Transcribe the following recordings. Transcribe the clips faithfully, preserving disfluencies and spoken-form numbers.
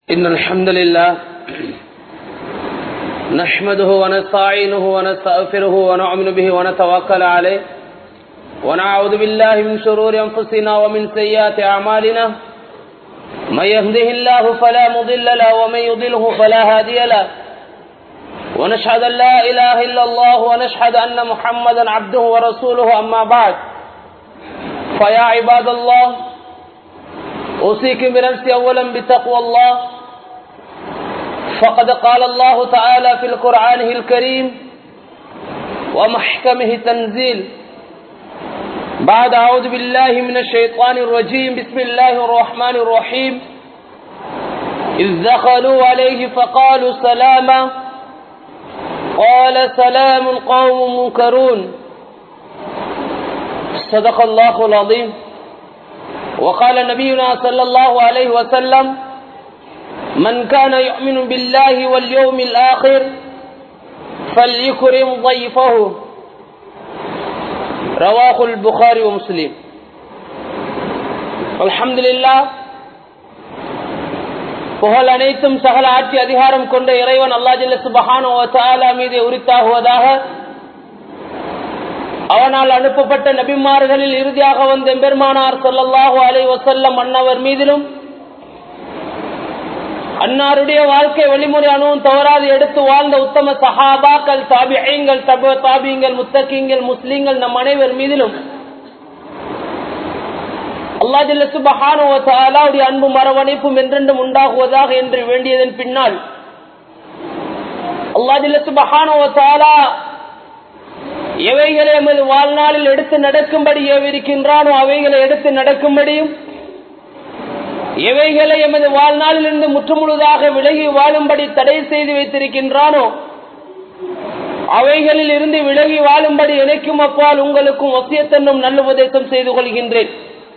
إن الحمد لله نحمده ونستعينه ونستغفره ونؤمن به ونتوكل عليه ونعوذ بالله من شرور أنفسنا ومن سيئات أعمالنا من يهده الله فلا مضل له ومن يضلله فلا هادي له ونشهد أن لا إله إلا الله ونشهد أن محمدا عبده ورسوله أما بعد فيا عباد الله أوصيكم بنفسي أولا بتقوى الله فقد قال الله تعالى في القرآن الكريم ومحكمه تنزيل بعد أعوذ بالله من الشيطان الرجيم بسم الله الرحمن الرحيم إذ دخلوا عليه فقالوا سلاما قال سلام قوم منكرون صدق الله العظيم وقال نبينا صلى الله عليه وسلم من كان يؤمن بالله واليوم الآخر فليكرم ضيفه رواه البخاري ومسلم. الحمد لله, புகழ் அனைத்தும் சகல ஆட்சி அதிகாரம் கொண்ட இறைவன் அல்லாஹ் ஜல்ல சுப்ஹானஹு வ தஆலா மீது உரித்தாகுவதாக. அவனால் அனுப்பப்பட்ட நபிமார்களில் இறுதியாக வந்த எம்பெருமானார் ஸல்லல்லாஹு அலைஹி வஸல்லம் அன்னவர் மீதிலும் அன்னாருடைய வாழ்க்கை வழிமுறை அணுவும் தவறாது எடுத்து வாழ்ந்த உத்தம சஹாபாக்கள், தாபிஈன்கள், தபு தாபிஈன்கள், முத்தகீன்கள், முஸ்லிம்கள் நம் அனைவர் மீதிலும் அல்லாஹ் ஜல்ல சுப்ஹானஹு வ தஆலாவுடைய அன்பும் அரவணைப்பும் என்றென்றும் உண்டாகுவதாக என்று வேண்டியதன் பின்னால் அல்லாஹ் ஜல்ல சுப்ஹானஹு வ தஆலா எவைகளை எமது வாழ்நாளில் எடுத்து நடக்கும்படி ஏவிருக்கின்றானோ அவைகளை எடுத்து நடக்கும்படியும், எவைகளை எமது வாழ்நாளில் இருந்து முற்றுமுழுதாக விலகி வாழும்படி தடை செய்து வைத்திருக்கின்றானோ அவைகளில் இருந்து விலகி வாழும்படி எனக்கும் அப்பால் உங்களுக்கும் வசியத்தன்னும் நல்ல உபதேசம் செய்து கொள்கின்றேன்.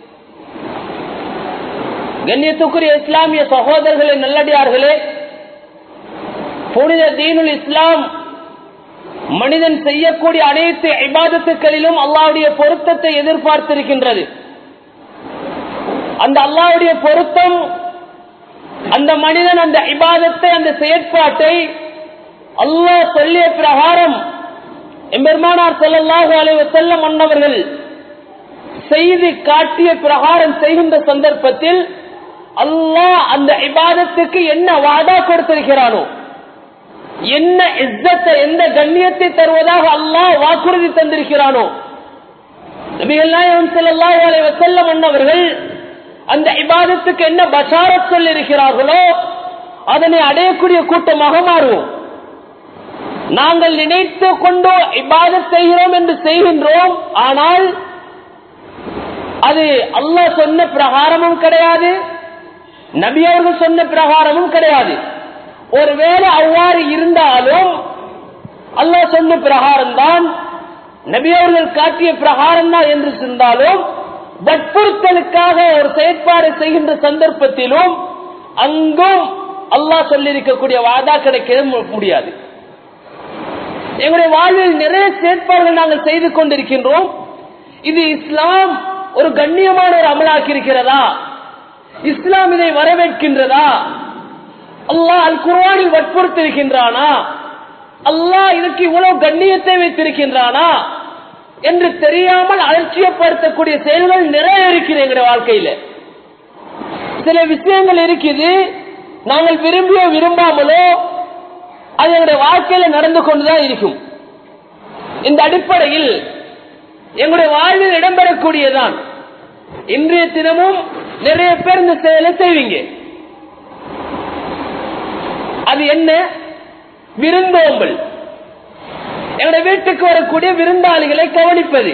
கண்ணியத்துக்குரிய இஸ்லாமிய சகோதரர்களே, நல்லடியார்களே, புனித தீனுல் இஸ்லாம் மனிதன் செய்யக்கூடிய அனைத்து இபாதத்துக்களிலும் அல்லாஹ்வுடைய பொருத்தத்தை எதிர்பார்த்திருக்கின்றது. அந்த அல்லாஹ்வுடைய பொருத்தம் அந்த மனிதன் அந்த இபாதத்தை, அந்த செயற்பாட்டை அல்லாஹ் சொல்லிய பிரகாரம் எம்பெருமானார் ஸல்லல்லாஹு அலைஹி வஸல்லம் அன்னவர்கள் செய்து காட்டிய பிரகாரம் செய்கின்ற சந்தர்ப்பத்தில் அல்லாஹ் அந்த இபாதத்துக்கு என்ன வாதா கொடுத்திருக்கிறானோ, என்ன இஸ்ஸத்தை, எந்த கண்ணியத்தை தருவதாக அல்லாஹ் வாக்குறுதி தந்திருக்கிறானோ, நபிகள் நாயகம் ஸல்லல்லாஹு அலைஹி வஸல்லம் அன்னவர்கள் அந்த இபாதத்துக்கு என்ன பஷாரத் சொல்லி இருக்கிறார்களோ அதனை அடையக்கூடிய கூட்டமாக மாறுவோம். நாங்கள் நினைத்து கொண்டோ இபாதத் செய்கிறோம் என்று செய்கின்றோம், ஆனால் அது அல்லாஹ் சொன்ன பிரகாரமும் கிடையாது, நபி அவர்கள் சொன்ன பிரகாரமும் கிடையாது. ஒருவேளை அவ்வாறு இருந்தாலும் அல்லாஹ் சொன்ன பிரகாரம் தான், நபி அவர்கள் காட்டிய பிரகாரம் தான் என்று சொன்னாலும் வற்புறுத்தலுக்காக ஒரு செயற்பாடு செய்கின்ற சந்தர்ப்பத்திலும் அங்கும் அல்லாஹ் சொல்லியிருக்கக்கூடிய வாதா கிடைக்க முடியாது. எங்களுடைய வாழ்வில் நிறைய செயற்பாடுகள் நாங்கள் செய்து கொண்டிருக்கின்றோம். இது இஸ்லாம் ஒரு கண்ணியமான ஒரு அமலாக்கி இருக்கிறதா? இஸ்லாம் இதை வரவேற்கின்றதா? அல்லாஹ் அல் குர்ஆனில் வற்புறுத்திருக்கின்றானா? அல்லாஹ் இதற்கு இவ்வளவு கண்ணியத்தை வைத்திருக்கின்றானா என்று தெரியாமல் அலட்சியப்படுத்தக்கூடிய செயல்கள் நிறைய இருக்கிற எங்களுடைய வாழ்க்கையில. சில விஷயங்கள் இருக்குது, நாங்கள் விரும்பியோ விரும்பாமலோ அது எங்களுடைய வாழ்க்கையில நடந்து கொண்டுதான் இருக்கும். இந்த அடிப்படையில் எங்களுடைய வாழ்வில் இடம்பெறக்கூடியதான். இன்றைய தினமும் நிறைய பேர் இந்த செயலை செய்வீங்க. அது என்ன? விருந்தோம்பல். எங்களுடைய வீட்டுக்கு வரக்கூடிய விருந்தாளிகளை கவனிப்பது.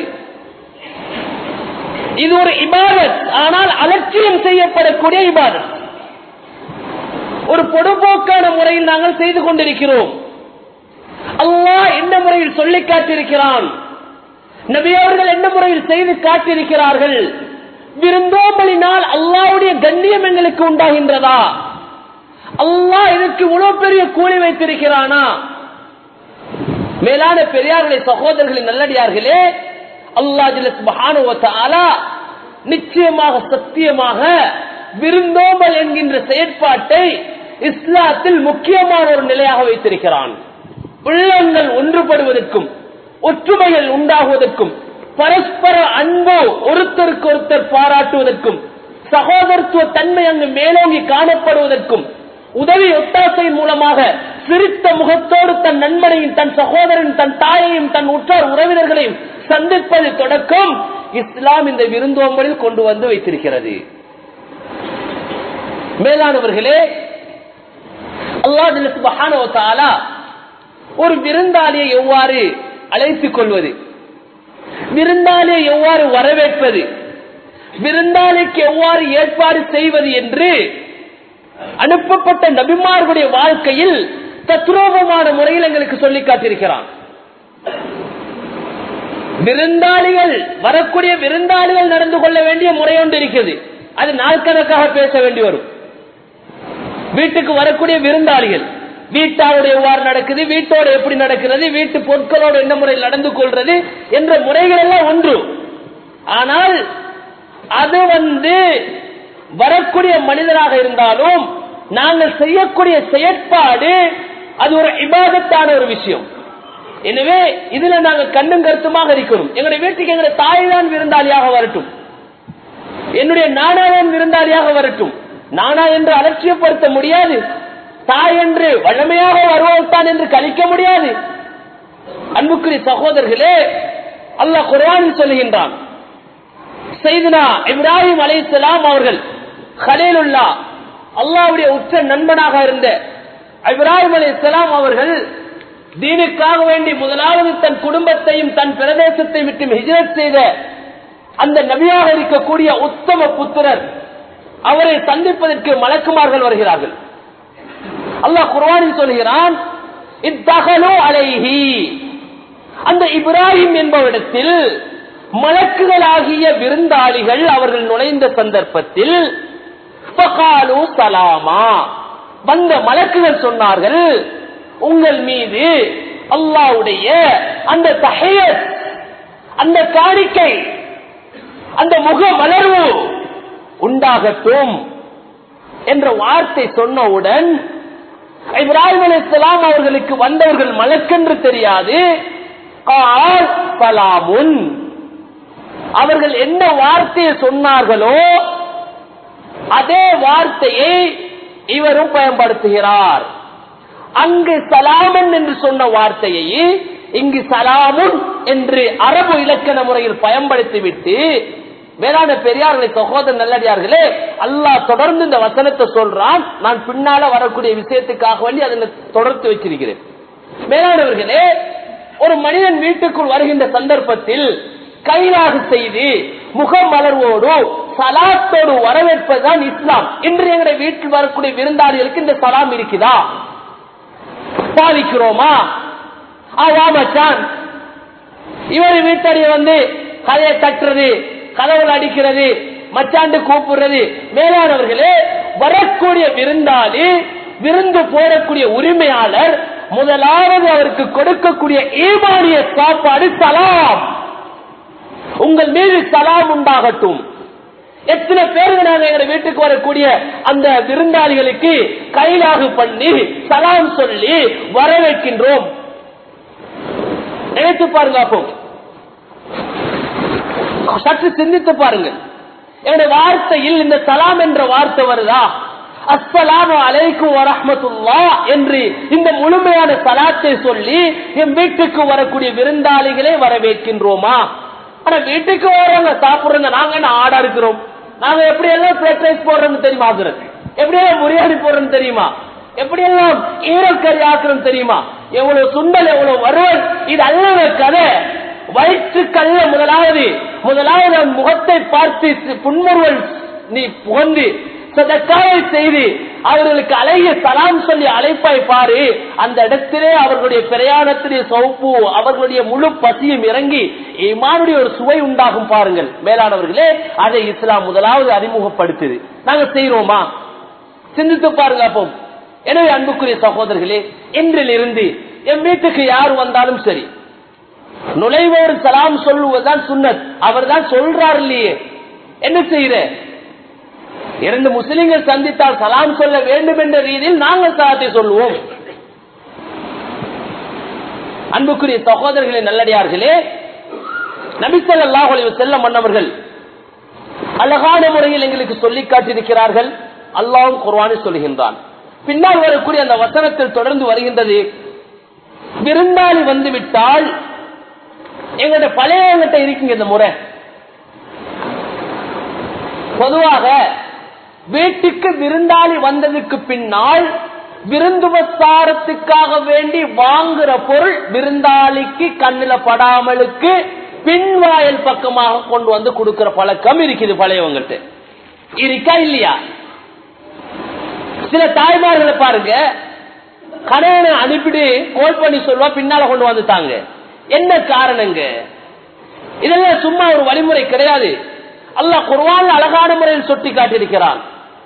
இது ஒரு இபாதத், ஆனால் அலட்சியம் செய்யப்படக்கூடிய இபாதத். ஒரு பொதுப்போக்கான முறையில் நாங்கள் செய்து கொண்டிருக்கிறோம். அல்லாஹ் எந்த முறையில் சொல்லி காட்டியிருக்கிறான், நபி அவர்கள் எந்த முறையில் செய்து காட்டியிருக்கிறார்கள். விருந்தோம்பலினால் அல்லாஹ்வுடைய கண்ணியம் எங்களுக்கு உண்டாகின்றதா? அல்லாஹ் இதற்கு இவ்வளவு பெரிய கூலி வைத்திருக்கிறானா? மேலான பெரியார்களே, சகோதரர்களின் நல்லடியார்களே, அல்லாஹ் ஜல்ல சுப்ஹானஹு வ தஆலா நிச்சயமாக சத்தியமாக விருந்தோம்பல் என்கின்ற செயற்பாட்டை இஸ்லாத்தில் முக்கியமான ஒரு நிலையாக வைத்திருக்கிறான். உள்ளங்கள் ஒன்றுபடுவதற்கும் ஒற்றுமைகள் உண்டாகுவதற்கும் பரஸ்பர அன்பு ஒருத்தருக்கு ஒருத்தர் பாராட்டுவதற்கும் சகோதரத்துவ தன்மை அங்கு மேலோங்கி காணப்படுவதற்கும் உதவி ஒத்தாசையின் மூலமாக சிரித்த முகத்தோடு தன் நண்பனையும் தன் சகோதரன் தன் தாயையும் தன் உற்றார் உறவினர்களையும் சந்திப்பது தொடக்கம் இஸ்லாம் இந்த விருந்தோம்பலில் கொண்டு வந்து வைத்திருக்கிறது. மேலானவர்களே, அல்லாஹ் சுப்ஹானஹு வ தஆலா ஒரு விருந்தாளியை எவ்வாறு அழைத்துக் கொள்வது, விருந்தாளியை எவ்வாறு வரவேற்பது, விருந்தாளிக்கு எவ்வாறு ஏற்பாடு செய்வது என்று அனுப்பப்பட்ட நபிமார்களுடைய வாழ்க்கையில் தத்ரூபமான முறையில் எங்களுக்கு சொல்லி காட்டியிருக்கிறான். விருந்தாளிகள் வரக்கூடிய விருந்தாளிகள் நடந்து கொள்ள வேண்டிய முறை ஒன்று இருக்கிறது. அது நாட்கணக்காக பேச வேண்டி வரும். வீட்டுக்கு வரக்கூடிய விருந்தாளிகள் வீட்டாரோட எவ்வாறு நடக்குது, வீட்டோட எப்படி நடக்கிறது, வீட்டு பொருட்களோடு என்ன முறையில் நடந்து கொள்றது என்ற முறைகள் எல்லாம் ஒன்று. ஆனால் அது வந்து வரக்கூடிய மனிதராக இருந்தாலும் நாங்கள் செய்யக்கூடிய செயற்பாடு அது ஒரு இபாதத்தான ஒரு விஷயம். எனவே இதுல நாங்கள் கண்ணும் கருத்துமாக இருக்கணும். எங்களுடைய வீட்டுக்கு எங்களுடைய தாய் தான் விருந்தாளியாக வரட்டும், என்னுடைய நானாதான் விருந்தாளியாக வரட்டும். நானா என்று அலட்சியப்படுத்த முடியாது, தாய் என்று வழமையாக வருவத்தான் என்று கழிக்க முடியாது. அன்புக்குரிய சகோதரர்களே, அல்லாஹ் குர்ஆனில் சொல்லுகின்றான், சையதுனா இப்ராஹிம் அலைஹிஸ்ஸலாம் அவர்கள் கலீலுல்லாஹ் அல்லாஹ்வுடைய உற்ற நண்பனாக இருந்த இப்ராஹிம் அலைஹிஸ்ஸலாம் அவர்கள் தீனுக்காக வேண்டி முதலாவது தன் குடும்பத்தையும் தன் பிரதேசத்தை விட்டு ஹிஜ்ரத் செய்த அந்த நபியாக இருக்கக்கூடிய உத்தம புத்திரர் அவரை சந்திப்பதற்கு மலக்குமார்கள் வருகிறார்கள். அல்லாஹ் குர்ஆனில் சொல்கிறான், இத்தகலு அலைஹி, அந்த இப்ராஹிம் என்பவரிடத்தில் மலக்குகளாகிய விருந்தாளிகள் அவர்கள் நுழைந்த சந்தர்ப்பத்தில் ஃபகாலு சலாமா, வந்த மலக்குகள் சொன்னார்கள், உங்கள் மீது அல்லாஹ்வுடைய அந்த தஹியத், அந்த காணிக்கை, அந்த முக மலர்வு உண்டாகட்டும் என்ற வார்த்தை சொன்னவுடன் இப்ராஹிம் அலைஹிஸ்ஸலாம் அவர்களுக்கு வந்தவர்கள் மலக்கென்று தெரியாது, கால் சலாமுன், அவர்கள் என்ன வார்த்தையை சொன்னார்களோ அதே வார்த்தையை இவரும் பயன்படுத்துகிறார். அங்கு சலாமன் என்று சொன்ன வார்த்தையை இங்கு சலாமுன் என்று அரபு இலக்கண முறையில் பயன்படுத்திவிட்டு, வேளாண் பெரியார்களை சகோதர நல்லடியார்களே, அல்லாஹ் தொடர்ந்து இந்த வசனத்தை சொல்றான். நான் பின்னால வரக்கூடிய விஷயத்துக்காக வேண்டி அதை தொடர்ந்து வச்சிருக்கிறேன். மேலானவர்களே, ஒரு மனிதன் வீட்டுக்குள் வருகின்ற சந்தர்ப்பத்தில் கைலாக செய்து முகமலர்வோடு சலாத்தோடு வரவேற்பதுதான் இஸ்லாம். இன்று எங்களுடைய வீட்டில் வரக்கூடிய விருந்தாளிகளுக்கு இந்த சலாம் இருக்குதா? பாவிக்கிறோமா? ஆவாமச்சான் இவர் வீட்டடிய வந்து கதையை தட்டுறது, கதவுகள் அடிக்கிறது, மச்சாண்டு கூப்பிடுறது. மேலானவர்களே, வரக்கூடிய விருந்தாளி, விருந்து போடக்கூடிய உரிமையாளர் முதலாவது அவருக்கு கொடுக்கக்கூடிய ஈமானிய சாப்பாடு சலாம். உங்கள் மீது சலாம் உண்டாகட்டும். எத்தனை பேருக்கு நாங்கள் எங்க வீட்டுக்கு வரக்கூடிய அந்த விருந்தாளிகளுக்கு கைலாகு பண்ணி சலாம் சொல்லி வரவேற்கின்றோம். நினைத்து பாருங்க, அப்போ சற்று சிந்தித்து பாருங்க. என்னுடைய வார்த்தையில் இந்த சலாம் என்ற வார்த்தை வருதா? அஸ்ஸலாமு அலைக்கும் வரஹ்மத்துல்லாஹ் என்று இந்த முழுமையான சலாத்தை சொல்லி என் வீட்டுக்கு வரக்கூடிய விருந்தாளிகளை வரவேற்கின்றோமா? ஆனா வீட்டுக்கு வரவங்க சாப்பிடுறோங்க, நாங்க என்ன ஆடா இருக்கிறோம்? நாங்க எப்படி எல்லாம் பிளேட் ரைஸ் போடுறோம்னு தெரியுமா? எப்படி எல்லாம் பிரியாணி போடுறோம்னு தெரியுமா? எப்படி எல்லாம் ஈரக்கறி ஆக்குறோம் தெரியுமா? எவ்வளவு சுண்டல், எவ்வளவு வறுவல், இது அல்ல கதை. வயிற்றுக்கல்ல முதலாவது முதலாவது முகத்தை பார்த்து புன்முறுவல் நீ புகழ்ந்து சதக்காவை செய்து அவர்களுக்கு அழகிய சலாம் சொல்லி அழைப்பாய் பாரு. அந்த இடத்திலே அவர்களுடைய பிரயாணத்திலே சௌப்பு, அவர்களுடைய முழு பசியும் இறங்கி ஈமானுடைய ஒரு சுவை உண்டாகும். பாருங்கள் மேலானவர்களே, அதை இஸ்லாம் முதலாவது அறிமுகப்படுத்துது. நாங்க செய்யறோமா? சிந்தித்து பாருங்க. அப்போ எனவே அன்புக்குரிய சகோதரர்களே, இன்றிலிருந்து என் வீட்டுக்கு யார் வந்தாலும் சரி, நுழைவோர் சலாம் சொல்லுவதுதான் சுன்னத். அவர் தான் சொல்றார் இல்லையே, என்ன செய்யற? இரண்டு முஸ்லிம்கள் சந்தித்தால் சலாம் சொல்ல வேண்டும் என்ற ரீதியில் நாங்கள் சலாத்தை சொல்லுவோம். அன்புக்குரிய சகோதரர்களே, நல்லடியார்களே, நபி ஸல்லல்லாஹு அலைஹி வஸல்லம் மன்னவர்கள் அழகான முறையில் எங்களுக்கு சொல்லி காட்டியிருக்கிறார்கள். அல்லாஹ் குர்ஆனில் சொல்கின்றான். பின்னால் வரக்கூடிய அந்த வசனத்தில் தொடர்ந்து வருகின்றது, விருந்தாளி வந்து விட்டால் எங்களுடைய பழைய எங்கிட்ட இருக்குங்க இந்த முறை. பொதுவாக வீட்டுக்கு விருந்தாளி வந்ததுக்கு பின்னால் விருந்துபசாரத்துக்காக வேண்டி வாங்குற பொருள் விருந்தாளிக்கு கண்ணில படாமலுக்கு பின்வாயல் பக்கமாக கொண்டு வந்து கொடுக்கிற பழக்கம் இருக்குது பழையவங்கிட்ட. இருக்கா இல்லையா? சில தாய்மார்களை பாருங்க, கணவனை அனுப்பிட்டு கோல் பண்ணி சொல்லுவா, பின்னால கொண்டு வந்துட்டாங்க. என்ன காரணங்க? இதெல்லாம் சும்மா ஒரு வழிமுறை கிடையாது. அல்லாஹ் குர்ஆன்ல அழகான முறையில் சுட்டி காட்டியிருக்கிறான்.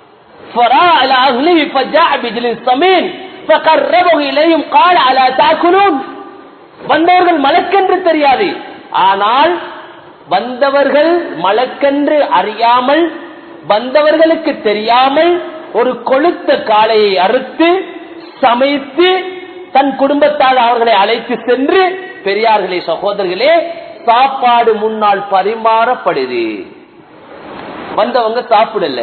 வந்தவர்கள் மலக்கென்று தெரியாது, ஆனால் வந்தவர்கள் மலக்கென்று அறியாமல், வந்தவர்களுக்கு தெரியாமல் ஒரு கொழுத்த காளையை அறுத்து சமைத்து தன் குடும்பத்தால் அவர்களை அழைத்து சென்று, பெரியார்களே சகோதரர்களே, சாப்பாடு முன்னால் பரிமாறப்படுது. வந்தவங்க சாப்பிடல.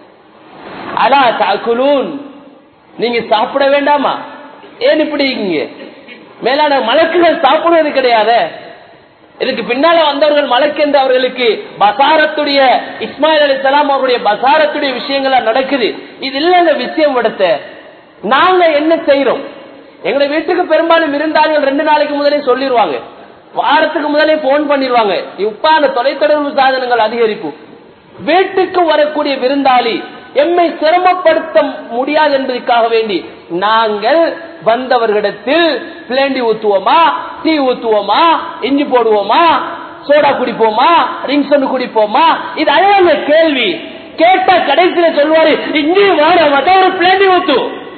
அலா தாக்குலூன், நீங்க சாப்பிட வேண்டாமா? ஏன் இப்படி இருக்கீங்க? மேலான மலக்குகள் சாப்பிடுவது கிடையாது. இதுக்கு பின்னால வந்தவர்கள் மலக்கு என்று அவர்களுக்கு பசாரத்துடைய இஸ்மாயில் அலைஹிஸ்ஸலாம் அவருடைய பசாரத்துடைய விஷயங்கள் நடக்குது. இது இல்ல விஷயம். எடுத்த நாங்க என்ன செய்யறோம்? எங்க வீட்டுக்கு பெரும்பாலும் விருந்தாளிகள் ரெண்டு நாளைக்கு முதலே சொல்லிடுவாங்க, வாரத்துக்கு முதலே போன் பண்ணிடுவாங்க. இப்ப அந்த தொலைத்தொடர்பு சாதனங்கள் அதிகரிப்பு. வீட்டுக்கு வரக்கூடிய விருந்தாளி எம்மை சிரமப்படுத்த முடியாது என்பதற்காக வேண்டி நாங்கள் வந்தவர்களிடத்தில் பிளேண்டி ஊத்துவோமா, டீ ஊத்துவோமா, இஞ்சி போடுவோமா, சோடா குடிப்போமா, ரிங்ஸ் குடிப்போமா? இது அழகான கேள்வி. கேட்டா கடைசியில சொல்லுவாரு, இஞ்சி வாட ஒரு பிளேண்டி ஊத்து.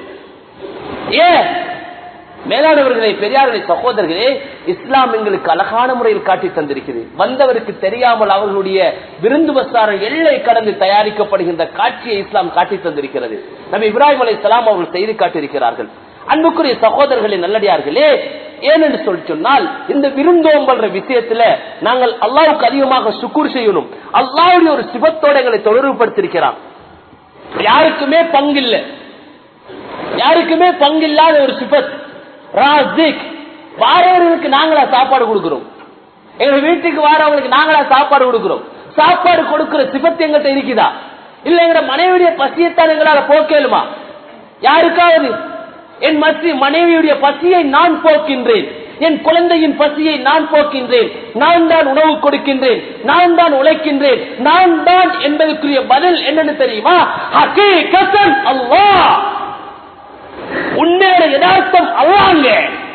ஏ மேலானவர்களே, பெரியார்களே, சகோதரர்களே, இஸ்லாம் எங்களுக்கு அழகான முறையில் காட்டி தந்திருக்கிறது. வந்தவருக்கு தெரியாமல் அவர்களுடைய விருந்து பசாரம் எல்லை கடந்து தயாரிக்கப்படுகின்ற காட்சியை இஸ்லாம் காட்டி தந்திருக்கிறது. நபி இப்ராஹிம் அலைஹிஸ்ஸலாம் அவர்கள் செய்து காட்டியிருக்கிறார்கள். அன்புக்குரிய சகோதரர்களே, நல்லடியார்களே, ஏனென்று சொல்லி சொன்னால் இந்த விருந்தோம்பல்ற விஷயத்துல நாங்கள் அல்லாஹ்வுக்கு அதிகமாக சுக்கூர் செய்யணும். அல்லாஹ்வுடைய ஒரு சிபத்தோட எங்களை தொடர்புபடுத்தியிருக்கிறான். யாருக்குமே பங்கில்லை, யாருக்குமே பங்கில்லாத ஒரு சிபத் ராசிக். வாரவர்களுக்கு நாங்களா சாப்பாடு கொடுக்கிறோம், எங்க வீட்டுக்கு வாரவங்களுக்கு நாங்களா சாப்பாடு கொடுக்கிறோம். சாப்பாடு கொடுக்கிற சிபத்து எங்கிட்ட இருக்குதா? இல்ல எங்க மனைவியுடைய பசியத்தான் எங்களால போக்கலுமா? யாருக்காவது என் மனைவியுடைய பசியை நான் போக்கின்றேன், என் குழந்தையின் பசியை நான் போக்கின்றேன், நான் தான் உணவு கொடுக்கின்றேன், நான் தான் உழைக்கின்றேன், நான் தான் என்பதற்குரிய பதில் என்னன்னு தெரியுமா? ஹகீகத்தன் அல்லாஹ், உண்மையான யதார்த்தம் அல்லாஹ்ங்க.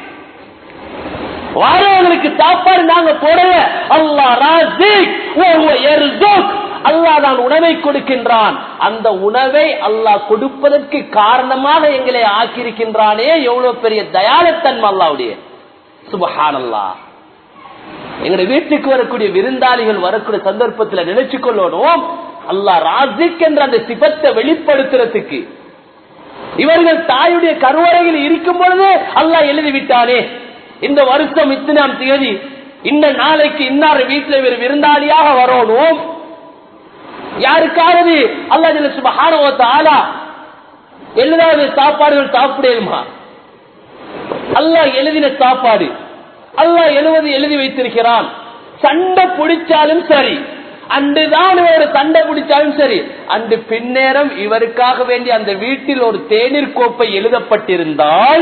வாரவங்களுக்கு சாப்பாடு நாங்க போடல, அல்லாஹ் ராசிக் வ ஹுவ யர்ஸுக், அல்லாஹ் தான் உணவை கொடுக்கின்றான். அந்த உணவை அல்லாஹ் கொடுப்பதற்கு காரணமாக எங்களை ஆக்கியிருக்கின்றானே, எவ்வளவு பெரிய தயாளத்தன்மை அல்லாஹ்வுடைய. சுப்ஹானல்லாஹ். எங்களுடைய வீட்டுக்கு வரக்கூடிய விருந்தாளிகள் வரக்கூடிய சந்தர்ப்பத்தில் நினைச்சு கொள்ளணும், அல்லாஹ் ராசிக் என்ற அந்த சிபத்தை வெளிப்படுத்துறதுக்கு இவர்கள் தாயுடைய கருவறையில் இருக்கும் பொழுது அல்லாஹ் எழுதிவிட்டானே, இந்த வருஷம் இத்தனாம் தேதி இந்த நாளைக்கு இன்னார் வீட்டில் இவர் விருந்தாளியாக வரணும். யாருக்காவது அல்லாஹ் சுப்ஹானஹு வ தஆலா எழுதாத சாப்பாடுகள் சாப்பிடுமா? அல்லாஹ் எழுதின சாப்பாடு அல்லாஹ் எழுவது எழுதி வைத்திருக்கிறான். சண்டை பிடிச்சாலும் சரி, அன்றுதான் ஒரு சண்டை பிடிச்சாலும் சரி, அன்று பின்னேரம் இவருக்காக வேண்டி அந்த வீட்டில் ஒரு தேநீர் கோப்பை எழுதப்பட்டிருந்தால்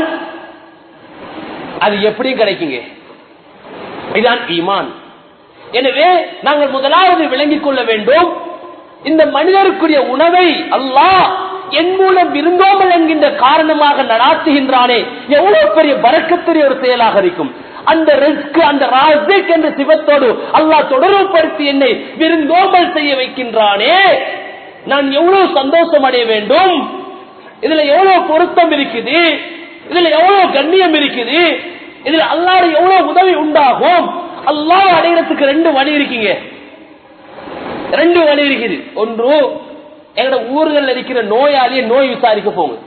அது எப்படி கிடைக்குங்க? இதுதான் ஈமான். எனவே நாங்கள் முதலாவது விளங்கிக் கொள்ள வேண்டும், இந்த மனிதருக்குரிய உணவை அல்லாஹ் என் மூலம் விருந்தோமல் என்கின்ற காரணமாக நடாத்துகின்றானே, எவ்வளவு பெரிய பரக்கத்துடைய ஒரு செயலாக இருக்கும். அந்த ரிஸ்க், அந்த ராசிக் என்ற சிவத்தோடு அல்லாஹ் தொடர்புபடுத்தி என்னை விருந்தோம்பல் செய்ய வைக்கின்றானே, நான் எவ்வளவு சந்தோஷம் அடைய வேண்டும். இதுல எவ்வளவு பொருத்தம் இருக்குது, இதுல எவ்வளவு கண்ணியம் இருக்குது, இதுல அல்லாஹ் எவ்வளவு உதவி உண்டாகும். அல்லாஹ் அடைகிறதுக்கு ரெண்டு வழி இருக்கீங்க, ரெண்டு வழி இருக்குது. ஒன்று எங்களோட ஊர்கள் இருக்கிற நோயாளியை நோய் விசாரிக்க போங்க.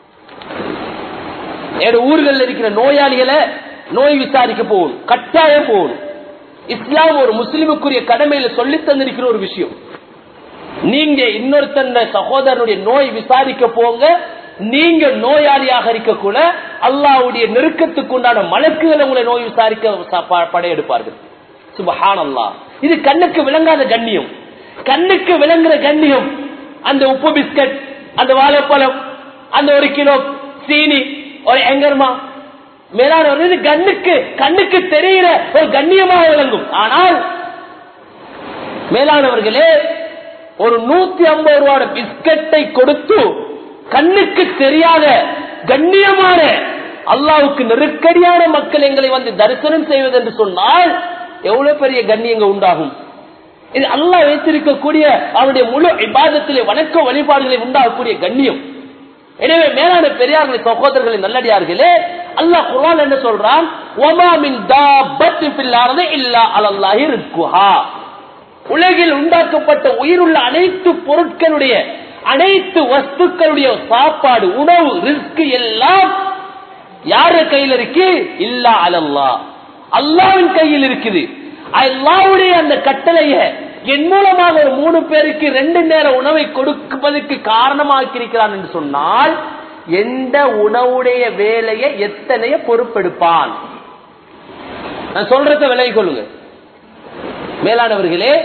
எங்களோட ஊர்கள் இருக்கிற நோயாளிகளை நோய் விசாரிக்க போகணும், கட்டாயம் போகணும். இஸ்லாம் ஒரு முஸ்லிமுக்குரிய கடமையில சொல்லி தந்திருக்கிற ஒரு விஷயம். நீங்க இன்னொருத்தன் சகோதரனுடைய நோய் விசாரிக்க போங்க. நீங்க நோயாளியாக இருக்கக்கூட அல்லாஹ்வுடைய நெருக்கத்துக்கு உண்டான மலக்குகளை உங்களை நோய் விசாரிக்க படையெடுப்பார்கள். சுப்ஹானல்லாஹ். இது கண்ணுக்கு விளங்காத கண்ணியம், கண்ணுக்கு விளங்குற கண்ணியம். அந்த உப்பு பிஸ்கட், அந்த வாழைப்பழம், அந்த ஒரு கிலோ சீனி, ஒரு எங்கர்மா மேலான ஒரு கண்ணுக்கு கண்ணுக்கு தெரிகிற ஒரு கண்ணியமாக விளங்கும். ஆனால் மேலானவர்களே, ஒரு நூத்தி ஐம்பது ரூபாய் பிஸ்கட்டை கொடுத்து கண்ணுக்கு தெரியாத கண்ணியமான அல்லாஹ்வுக்கு நெருக்கடியான மக்கள் எங்களை வந்து தரிசனம் செய்வது என்று சொன்னால் எவ்வளவு பெரிய கண்ணியங்கள் உண்டாகும். இது அல்லாஹ் வைத்திருக்கக்கூடிய அவருடைய முழு இபாதத்திலே வணக்க வழிபாடுகளை உண்டாகக்கூடிய கண்ணியம். எனவே மேலான பெரியார்களே, சகோதரர்களே, நல்லடியார்களே, அல்லாஹ் குர்ஆன் என்ன சொல்றான்? வமா மின் தாபத்தின் ஃபில் அர்தி இல்லா அலல்லாஹி ரிஸ்குஹா. உலகில் உண்டாக்கப்பட்ட உயிருள்ள அனைத்து பொருட்களுடைய அனைத்து வஸ்துக்களுடைய சாப்பாடு, உணவு, ரிஸ்க் எல்லாம் யார கையில் இருக்கு? இல்லா அலல்லாஹ், அல்லாஹ்வின் கையில் இருக்குது. அல்லாஹ்வுடைய அந்த கட்டளைய என் மூலமாக ஒரு மூணு பேருக்கு ரெண்டு நேர உணவை கொடுப்பதற்கு காரணமாக இருக்கிறான் என்று சொன்னால் எந்த உணவுடைய வேலையை எத்தனைய பொறுப்பெடுப்பான்? நான் சொல்றத விலகி கொள்ளுங்க மேலானவர்களே.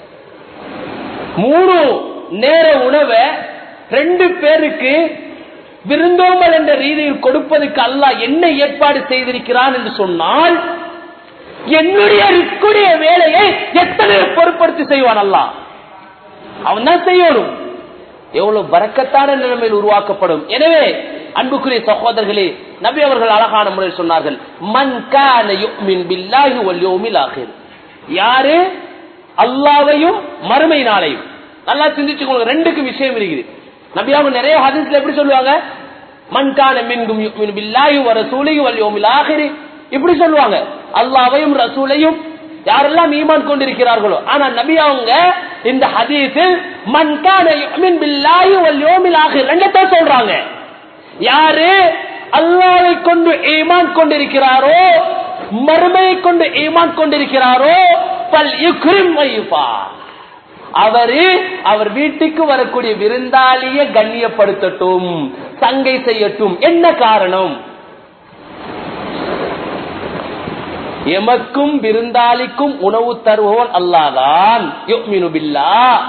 மூணு நேர உணவை ரெண்டு பேருக்கு விருந்தோம்பல் என்ற ரீதியில் கொடுப்பதற்கு அல்லாஹ் என்ன ஏற்பாடு செய்திருக்கிறான் என்று சொன்னால் என்னுடைய ரிஸ்குடைய வேலையை எத்தனை பொறுப்படுத்தி செய்வான் அல்லாஹ்? அவன் தான் செய்யணும். எவ்வளவு பரக்கத்தான நிலைமையில் உருவாக்கப்படும். எனவே அன்புக்குரிய சகோதரர்களே, நபி அவர்கள் அழகான முறையில் சொன்னார்கள், மன் கான யுமின் பில்லாஹி வல் யௌமில் ஆகிர். யாரு அல்லாஹ்வையும் மறுமை நாளையும், நல்லா சிந்திச்சுக்கோங்க, ரெண்டுக்கு விஷயம் இருக்குது. நபி அவங்க நிறைய ஹதீஸ்ல எப்படி சொல்லுவாங்க? மன் கான மின்கும் யுமின் பில்லாஹி வ ரசூலிஹி வல் யௌமில் ஆகிர், இப்படி சொல்லுவாங்க. அல்லாஹ்வையும் ரசூலையும் யாரெல்லாம் ஈமான் கொண்டிருக்கிறார்களோ. ஆனா நபி அவங்க இந்த ஹதீஸில் மன் கான யுமின் பில்லாஹி வல் யௌமில் ஆகிர் ரெண்டத்தை சொல்றாங்க. யாரு அல்லாஹ்வை கொண்டு ஈமான் கொண்டிருக்கிறாரோ, மறுமையை கொண்டு ஈமான் கொண்டிருக்கிறாரோ, பல் யுக்ரிம் வைஃபா, அவரு அவர் வீட்டுக்கு வரக்கூடிய விருந்தாளியை கண்ணியப்படுத்தட்டும், சங்கை செய்யட்டும். என்ன காரணம்? எமக்கும் விருந்தாளிக்கும் உணவு தருபவன் அல்லாஹ்தான். யுமினு பில்லாஹ்.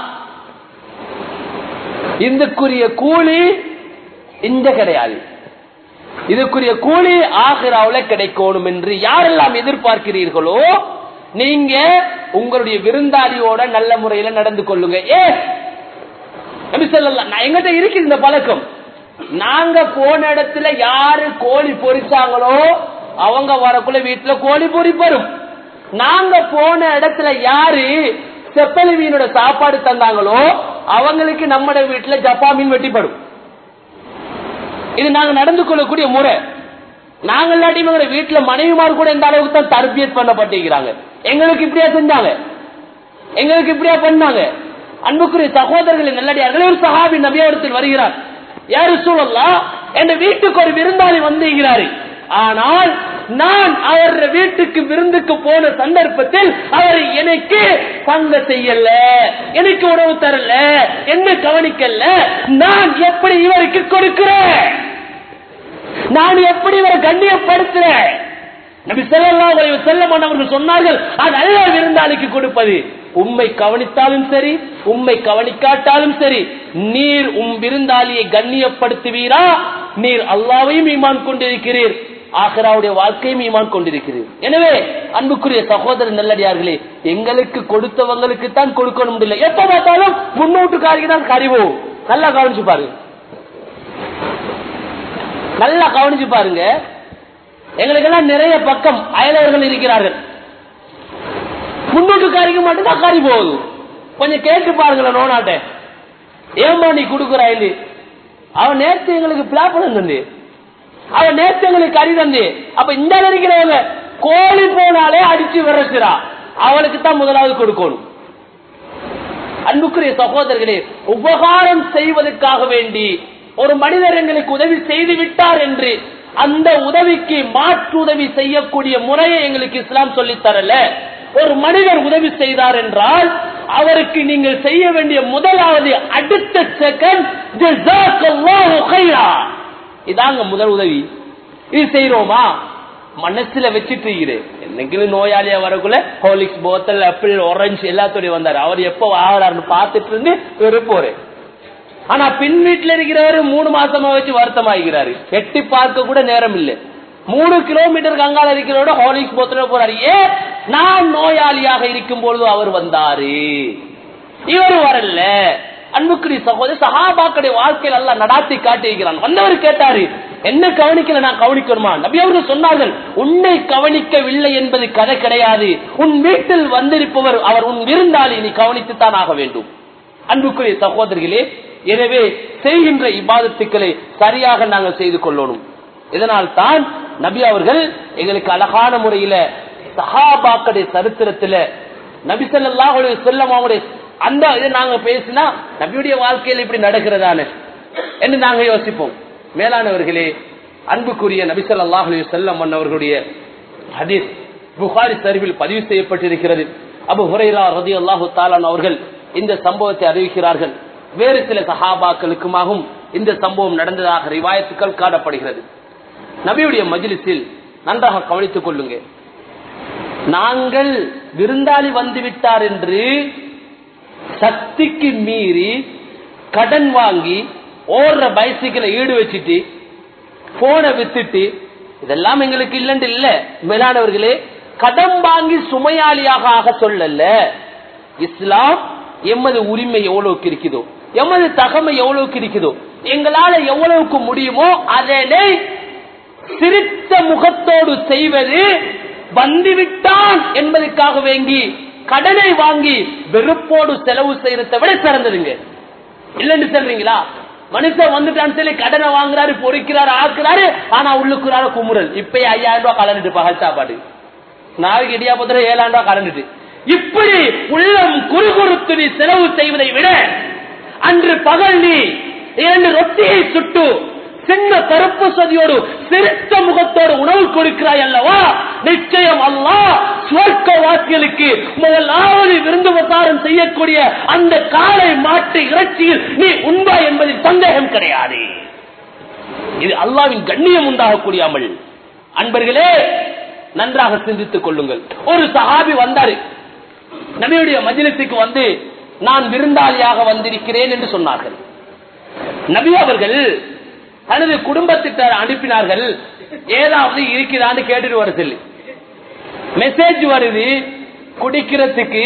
இதுக்குரிய கூலி இந்த கிடையாது, இதுக்குரிய கூலி ஆகிராவுல கிடைக்கணும் என்று யாரெல்லாம் எதிர்பார்க்கிறீர்களோ நீங்க உங்களுடைய விருந்தாளியோட நல்ல முறையில நடந்து கொள்ளுங்க. ஏ நபி ஸல்லல்லாஹு அலைஹி எங்கிட்ட இருக்கு இந்த பழக்கம். நாங்க போன இடத்துல யாரு கோழி பொரிச்சாங்களோ அவங்க வரக்குள்ள வீட்டுல கோழி பொரிப்பரும். நாங்க போன இடத்துல யாரு செப்பலி மீனோட சாப்பாடு தந்தாங்களோ அவங்களுக்கு நம்ம வீட்டுல ஜப்பா மீன் வெட்டிப்படும். இது நாங்க நடந்து கொள்ளக்கூடிய முறை. நாங்க இல்லாட்டி வீட்டுல மனைவிமார் கூட இந்த அளவுக்கு தான் தர்பியத் பண்ணப்பட்டிருக்கிறாங்க. எங்களுக்கு இப்படியா செஞ்சாங்க, எங்களுக்கு இப்படியா பண்ணாங்க. அன்புக்குரிய சகோதரர்களை நல்லடியார்களே, ஒரு சஹாபி நபியவரத்தில் வருகிறார். யா ரசூலல்லாஹ், என் வீட்டுக்கு ஒரு விருந்தாளி வந்திருக்கிறாரு. ஆனால் நான் அவர் வீட்டுக்கு விருந்துக்கு போன சந்தர்ப்பத்தில் அவர் எனக்கு பங்க செய்யல, எனக்கு உணவு தரல, என்ன கவனிக்கல. நான் எப்படி இவருக்கு கொடுக்கிறேன்? நான் எப்படி இவரை கண்ணியப்படுத்துறேன்? நபி ஸல்லல்லாஹு அலைஹி வஸல்லம் அவர்கள் சொன்னார்கள், அது அல்ல விருந்தாளிக்கு கொடுப்பது. உம்மை கவனித்தாலும் சரி, உம்மை கவனிக்காட்டாலும் சரி, நீர் உம் விருந்தாளியை கண்ணியப்படுத்துவீரா? நீர் அல்லாஹ்வையும் ஈமான் கொண்டிருக்கிறீர், ஆகிராவுடைய வாழ்க்கையும் ஈமான் கொண்டிருக்கிறீர். எனவே அன்புக்குரிய சகோதரர் நல்லடியார்களே, எங்களுக்கு கொடுத்தவங்களுக்கு தான் கொடுக்கணும் இல்லை. எப்ப பார்த்தாலும் முன்னோட்டுக்காரிக்கு தான் கறிவோம். நல்லா கவனிச்சு பாருங்க, நல்லா கவனிச்சு பாருங்க. எங்களுக்கெல்லாம் நிறைய பக்கம் அயலவர்கள் இருக்கிறார்கள். முன்னோட்டுக்காரிக்கு மட்டும்தான் கறி போகுது. கொஞ்சம் கேட்டு பாருங்களேன் நோனாட்ட, ஏமா நீ கொடுக்குறாய்? அவன் நேற்று எங்களுக்கு பிளாப்பணம் தந்து, அவன் நேற்று எங்களுக்கு கறி தந்து. அப்ப இந்த இருக்கிறவங்க கோழி போனாலே அடிச்சு விரசுறா, அவளுக்கு தான் முதலாவது கொடுக்கணும். அன்புக்குரிய சகோதரர்களே, உபகாரம் செய்வதற்காக வேண்டி ஒரு மனிதர் எங்களுக்கு உதவி செய்து விட்டார் என்று அந்த உதவிக்கு மாற்று உதவி செய்யக்கூடிய முறையை எங்களுக்கு இஸ்லாம் சொல்லித் தரல. ஒரு மனிதர் உதவி செய்தார் என்றால் அவருக்கு நீங்கள் செய்ய வேண்டிய முதலாவது அடுத்த செகண்ட் ஜஸாக்கல்லாஹு கைரா, இதாங்க முதல் உதவி. இது செய்யறோமா? மனசுல வச்சுட்டு என்னைக்கு நோயாளியா வரக்குள்ள ஹார்லிக்ஸ் போத்தல் ஆப்பிள் ஆரஞ்சு எல்லாத்தோடய வந்தாரு. அவர் எப்ப ஆகிறாருன்னு பார்த்துட்டு இருந்து வெறுப்போரு. ஆனா பின் வீட்டுல இருக்கிறவரு மூணு மாசமா வச்சு வருத்தமாகிறாரு. எட்டி பார்க்க கூட நேரம் இல்லை. மூணு கிலோமீட்டருக்கு அங்கால இருக்கிறவரோட ஹார்லிக்ஸ் போத்தல போறாரு. ஏன்? நான் நோயாளியாக இருக்கும் பொழுது அவர் வந்தாரு, இவர் வரல. அன்புக்குரிய சகோதரர், சஹாபாக்களுடைய வாழ்க்கையில் அல்லாஹ் நடாத்தி காட்டியிருக்கிறான். வந்தவர் கேட்டாரு, என்ன கவனிக்கல, நான் கவனிக்கணுமா? நபி அவர்கள் சொன்னார்கள், உன்னை கவனிக்கவில்லை என்பது கதை கிடையாது. உன் வீட்டில் வந்திருப்பவர் அவர் உன் விருந்தாளி, நீ கவனித்துத்தான் ஆக வேண்டும். அன்புக்குரிய சகோதரிகளே, எனவே செய்கின்ற இபாதத்துக்களை சரியாக நாங்கள் செய்து கொள்ளணும். இதனால் தான் நபி அவர்கள் எங்களுக்கு அழகான முறையில சஹாபாக்களுடைய சரித்திரத்துல நபி ஸல்லல்லாஹு அலைஹி வஸல்லம் அவருடைய அந்த இதை நாங்க பேசினா நபியுடைய வாழ்க்கையில் இப்படி நடக்கிறதானே என்று நாங்க யோசிப்போம். மேலானவர்களே, அன்புக்குரிய நபி ஸல்லல்லாஹு அலைஹி வஸல்லம் அவர்களுடைய ஹதீஸ் புகாரி ஷரீஃபில் பதிவு செய்யப்பட்டிருக்கிறது. அபூ ஹுரைரா ரலியல்லாஹு தஆலா அவர்கள் இந்த சம்பவத்தை அறிவிக்கிறார்கள். வேறு சில சஹாபாக்களுக்குமாகவும் இந்த சம்பவம் நடந்ததாக ரிவாயத்துக்கள் காணப்படுகிறது. நபியுடைய மஜ்லிஸில் நன்றாக கவனித்துக் கொள்ளுங்க. நாங்கள் விருந்தாளி வந்துவிட்டார் என்று சக்திக்கு மீறி கடன் வாங்கி ஓடுற பைசிக்கலை ஈடு வச்சுட்டு போனை வித்துட்டு இதெல்லாம் எங்களுக்கு இல்லைன்னு இல்ல. மேலானவர்களே, கடன் வாங்கி சுமையாளியாக ஆக சொல்லல. இஸ்லாம் எமது உரிமை எவ்வளவுக்கு இருக்குதோ, எமது தகமை எவ்வளவுக்கு இருக்குதோ, எங்களால எவ்வளவுக்கு முடியுமோ அதனை சிரித்த முகத்தோடு செய்வது வந்துவிட்டான் என்பதற்காக வேண்டி கடனை வாங்கி வெறுப்போடு செலவு செய்யறதை விட சிறந்ததுங்க. இல்லன்னு சொல்றீங்களா? மனுஷன் வந்துட்டான்னு சொல்லி கடனை வாங்குறாரு, பொறிக்கிறாரு, ஆக்குறாரு, ஆனா உள்ளுக்குறாரு குமுறல். இப்ப ஐயாயிரம் ரூபாய் கலந்துட்டு பகல் சாப்பாடு, நாளைக்கு இடியா பத்திர ஏழாயிரம் ரூபாய் கலந்துட்டு, இப்படி உள்ளம் குறுகுறுத்து நீ செலவு செய்வதை விட அன்று பகல் நீ இரண்டு ரொட்டியை சுட்டு சின்ன கருப்பு சதியோடு சிரித்த முகத்தோடு உணவு கொடுக்கிறாய் அல்லவா, நிச்சயம் அல்லாஹ் சுவர்க்க வாசிகளுக்கு முதலாவது விருந்து உபசாரம் செய்யக்கூடிய அந்த காளை மாட்டு இறைச்சியில் நீ உண்பாய் என்பதில் சந்தேகம் கிடையாது. இது அல்லாஹ்வின் கண்ணியம் உண்டாகக்கூடிய அமல். அன்பர்களே, நன்றாக சிந்தித்துக் கொள்ளுங்கள். ஒரு சஹாபி வந்தாரு நபியுடைய மஜ்லிஸுக்கு வந்து, நான் விருந்தாளியாக வந்திருக்கிறேன் என்று சொன்னார்கள். நபி அவர்கள் தனது குடும்பத்தினர் அனுப்பினார்கள், ஏதாவது இருக்கிறான்னு கேட்டுட்டு வர சொல்லி. மெசேஜ் வருது, குடிக்கிறதுக்கு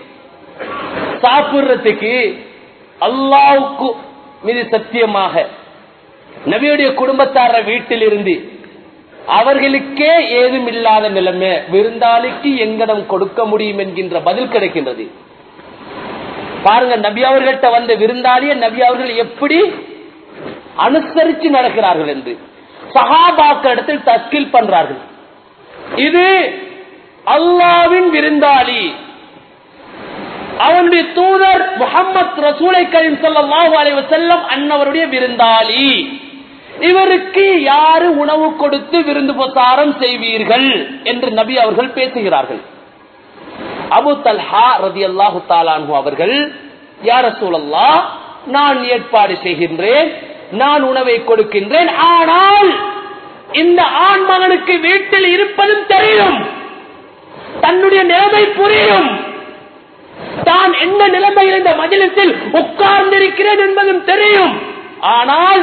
சாப்பிடுறதுக்கு அல்லாஹ்வுக்கு மீது சத்தியமாக நபியுடைய குடும்பத்தார வீட்டில் இருந்து அவர்களுக்கே ஏதும் இல்லாத நிலைமை விருந்தாளிக்கு எங்கடம் கொடுக்க முடியும் என்கின்ற பதில் கிடைக்கின்றது. பாருங்க, நபி அவர்கள்ட்ட வந்த விருந்தாளிய நபி அவர்கள் எப்படி அனுசரித்து நடக்கிறார்கள் என்று சஹாபாக்கள் இடத்தில் தஸ்கீல் பண்றார்கள். இது அல்லாஹ்வின் விருந்தாளி, அவனுடைய தூதர் முஹம்மது ரசூலை கரீம் ஸல்லல்லாஹு அலைஹி வஸல்லம் அன்னவருடைய விருந்தாளி. இவருக்கு யாரு உணவு கொடுத்து விருந்து உபசாரம் செய்வீர்கள் என்று நபி அவர்கள் பேசுகிறார்கள். அபூ தல்ஹா ரலியல்லாஹு தஆலா அன்ஹு அவர்கள், யா ரசூலல்லாஹ், நான் ஏற்பாடு செய்கின்றேன், நான் உணவை கொடுக்கின்றேன், ஆனால் இந்த ஆண் மகனுக்கு வீட்டில் இருப்பதும் தெரியும், தன்னுடைய நிலைமை புரியும், தான் என்ன நிலைமையில் இந்த மஜ்லிஸில் உட்கார்ந்திருக்கிறேன் என்பதும் தெரியும், ஆனால்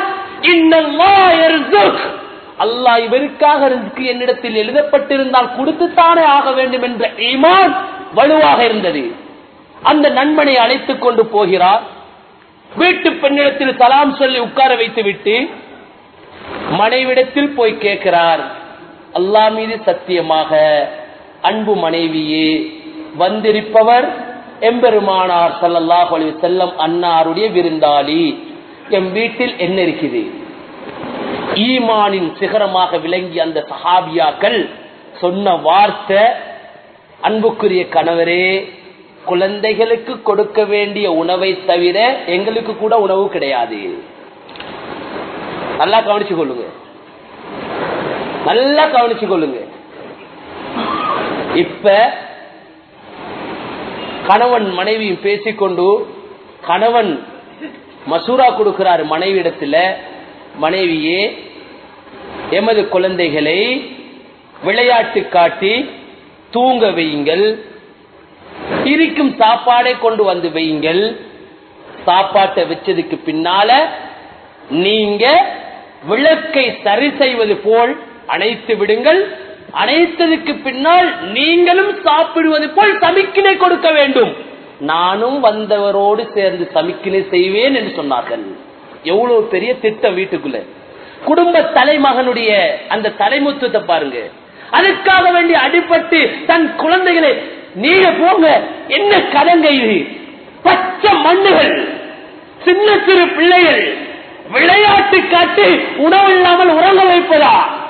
அல்லாஹ் இவருக்காக ரிஸ்க் என்னிடத்தில் எழுதப்பட்டிருந்தால் கொடுத்துத்தானே ஆக வேண்டும் என்ற ஈமான் வலுவாக இருந்தது. அந்த நண்பனை அழைத்துக் கொண்டு போகிறார். வீட்டு பெண்ணிடத்தில் சலாம் சொல்லி உட்கார வைத்து விட்டு மனைவிடத்தில் போய் கேட்கிறார், அல்லாஹ் மீது சத்தியமாக அன்பு மனைவியே, வந்திருப்பவர் எம்பெருமானார் ஸல்லல்லாஹு அலைஹி வஸல்லம் அன்னாருடைய விருந்தாளி, எம் வீட்டில் என்ன இருக்குது? ஈமானின் சிகரமாக விளங்கி அந்த சஹாபியாக்கள் சொன்ன வார்த்தை, அன்புக்குரிய கணவரே, குழந்தைகளுக்கு கொடுக்க வேண்டிய உணவை தவிர எங்களுக்கு கூட உணவு கிடையாது. நல்லா கவனிச்சு கொள்ளுங்க, நல்லா கவனிச்சு கொள்ளுங்க. இப்ப கணவன் மனைவியும் பேசிக்கொண்டு கணவன் மசூரா கொடுக்கிறார் மனைவி இடத்துல, மனைவியே எமது குழந்தைகளை விளையாட்டு காட்டி தூங்க வையுங்கள், இருக்கும் சாப்பாடை கொண்டு வந்து வையுங்கள், சாப்பாட்டை வச்சதுக்கு பின்னால நீங்க விளக்கை சரி செய்வது போல் அணைத்து விடுங்கள், அணைத்ததுக்கு பின்னால் நீங்களும் சாப்பிடுவது போல் சமிக்கினை கொடுக்க வேண்டும், நானும் வந்தவரோடு சேர்ந்து சமிக்கினை செய்வேன் என்று சொன்னார்கள். எவ்வளவு பெரிய திட்டம் வீட்டுக்குள்ள. குடும்ப தலைமகனுடைய அந்த தலைமுத்துவத்தை பாருங்க. அதுக்காக வேண்டி அடிபட்டு தன் குழந்தைகளை நீங்க போங்க, என்ன கலங்க இது, பச்சை மண்ணுகள், சின்ன சிறு பிள்ளைகள் விளையாட்டு காட்டி உணவு இல்லாமல் உறங்க வைப்பதா?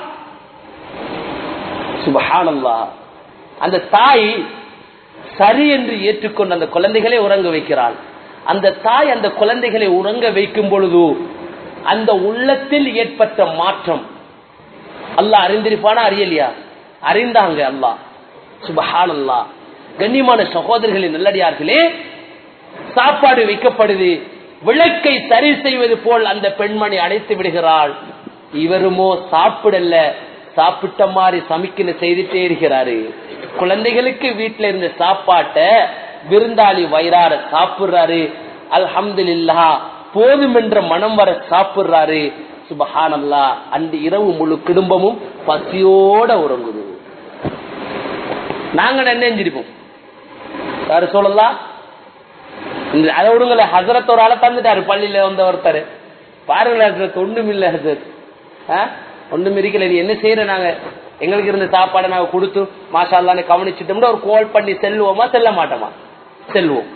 சுப்ஹானல்லாஹ். அந்த தாய் சரி என்று ஏற்றுக்கொண்டு அந்த குழந்தைகளை உறங்க வைக்கிறாள். அந்த தாய் அந்த குழந்தைகளை உறங்க வைக்கும் பொழுது அந்த உள்ளத்தில் ஏற்பட்ட மாற்றம் அல்லாஹ் அறிந்திருப்பானா அறியலையா? அறிந்தாங்க அல்லாஹ். சுப்ஹானல்லாஹ். கண்ணியமான சகோதரர்களின் நல்லடியார்களே, சாப்பாடு வைக்கப்படுது, விளக்கை சரி செய்வது போல் அந்த பெண்மணி அடைத்து விடுகிறாள். இவருமோ சாப்பிடல, சாப்பிட்ட மாதிரி சமிக்கின செய்துட்டே இருக்கிறாரு. குழந்தைகளுக்கு வீட்டுல இருந்த சாப்பாட்டை விருந்தாளி வயிறார சாப்பிடுறாரு. அல்ஹம்துலில்லாஹ், போதும் என்ற மனம் வர சாப்பிடுறாரு. சுப்ஹானல்லாஹ். அன்று இரவு முழு குடும்பமும் பசியோட உறங்குது. நாங்க நினைஞ்சிருப்போம் யாரு சொல்லலாம், அதை விடுங்கள. ஹசரத் ஒரு ஆளை தந்துட்டாரு பள்ளியில வந்த ஒருத்தர். பாருங்களேன் ஹசரத், ஒண்ணும் இல்ல ஹசரத், ஒண்ணும் இருக்கல, நீ என்ன செய்யற, நாங்க எங்களுக்கு இருந்த சாப்பாடை நாங்க கொடுத்து மாஷா அல்லாஹ்னு கவனிச்சுட்டோம்னா ஒரு கால் பண்ணி செல்லுவோமா செல்ல மாட்டோமா? செல்வோம்.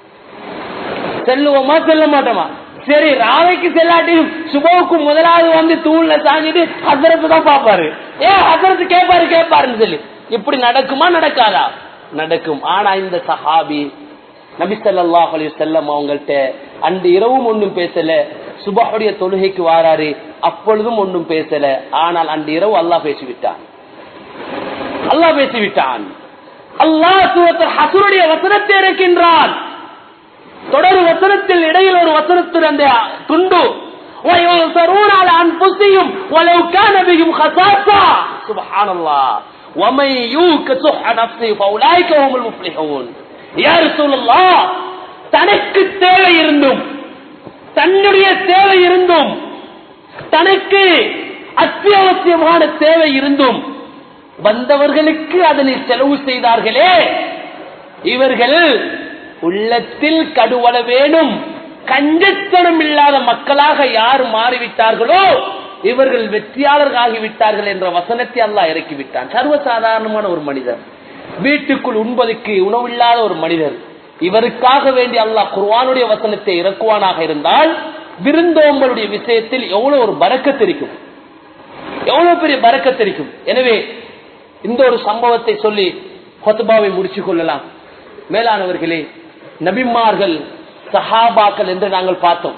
செல்லுவோமா செல்ல மாட்டோமா? சரி, ராவைக்கு செல்லாட்டியும் சுபவுக்கு முதலாவது வந்து தூண்ல சாஞ்சிட்டு ஹசரத்து தான் பாப்பாரு. ஏ ஹசரத்து கேட்பாரு கேட்பாருன்னு சொல்லி இப்படி நடக்குமா நடக்காதா? நடக்கும். ஆனா இந்த சஹாபி நபி ஸல்லல்லாஹு அலைஹி வஸல்லம் அவங்கள்ட்ட அன்று இரவும் ஒன்றும் பேசல, சுபஹுடைய தொழுகைக்கு வாராரு, அப்பொழுதும் ஒன்றும் பேசல. ஆனால் அன்று இரவு அல்லாஹ் பேசிவிட்டான். அல்லாஹ் பேசிவிட்டான். அல்லாஹ் சூரத்துல் ஹஸ்ருடைய வசனத்தை இறக்கின்றான். தொடர் வசனத்தில் இடையில் ஒரு வசனத்தில் அந்த துண்டு وَيُؤْثِرُونَ عَلَى أَنفُسِهِمْ وَلَوْ كَانَ بِهِمْ خَصَاصَةٌ سبحان الله وَمَن يُوقَ شُحَّ نَفْسِهِ فَأُولَئِكَ هُمُ الْمُفْلِحُونَ. யா ரசூலுல்லாஹ், தனக்கு தேவை இருந்தும், தன்னுடைய தேவை இருந்தும், தனக்கு அத்தியாவசியமான தேவை இருந்தும் வந்தவர்களுக்கு அதனை செலவு செய்தார்களே, இவர்கள் உள்ளத்தில் கடுவள வேணும் கஞ்சத்தனம் இல்லாத மக்களாக யார் மாறிவிட்டார்களோ இவர்கள் வெற்றியாளர்கள் ஆகிவிட்டார்கள் என்ற வசனத்தை அல்லாஹ் இறக்கிவிட்டான். சர்வசாதாரணமான ஒரு மனிதர், வீட்டுக்குள் உண்பதற்கு உணவில்லாத ஒரு மனிதர், இவருக்காக வேண்டி அல்லாஹ் குர்ஆனுடைய வசனத்தை இறக்குவானாக இருந்தால் விருந்தோம்பலுடைய விஷயத்தில் எவ்வளவு ஒரு பரக்கத் இருக்கும், எவ்வளவு பெரிய பரக்கத் இருக்கும். எனவே இந்த ஒரு சம்பவத்தை சொல்லி ஹுத்பாவை முடிச்சுக் கொள்ளலாம். மேலானவர்களே, நபிமார்கள் சஹாபாக்கள் என்று நாங்கள் பார்த்தோம்.